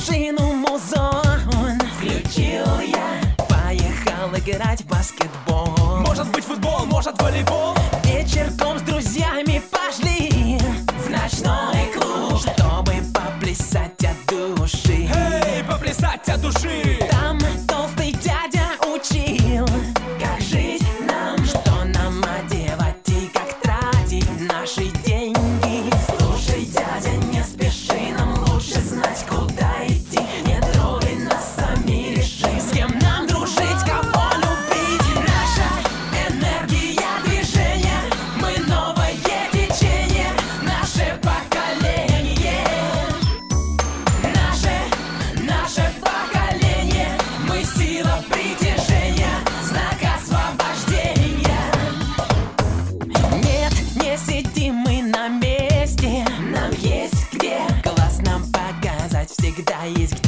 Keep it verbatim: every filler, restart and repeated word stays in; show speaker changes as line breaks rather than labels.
машину музон включил я, поехал играть в баскетбол.
Может быть футбол, может волейбол.
Вечерком с друзьями пошли в ночной клуб, чтобы поплясать от души.
Эй, поплясать от души.
Там толстый дядя учил, как жить нам, что нам одевать и как тратить наши деньги. Слушай, дядя, не спеши, нам лучше знать, куда идти. Не трогай нас, сами решим, с кем нам дружить, кого любить. Наша энергия движения, мы новое течение, наше поколение. Наше, наше поколение, мы сила притяжения, знак освобождения. Нет, не сидим мы на месте, нам есть где глаз нам показать, всегда есть где.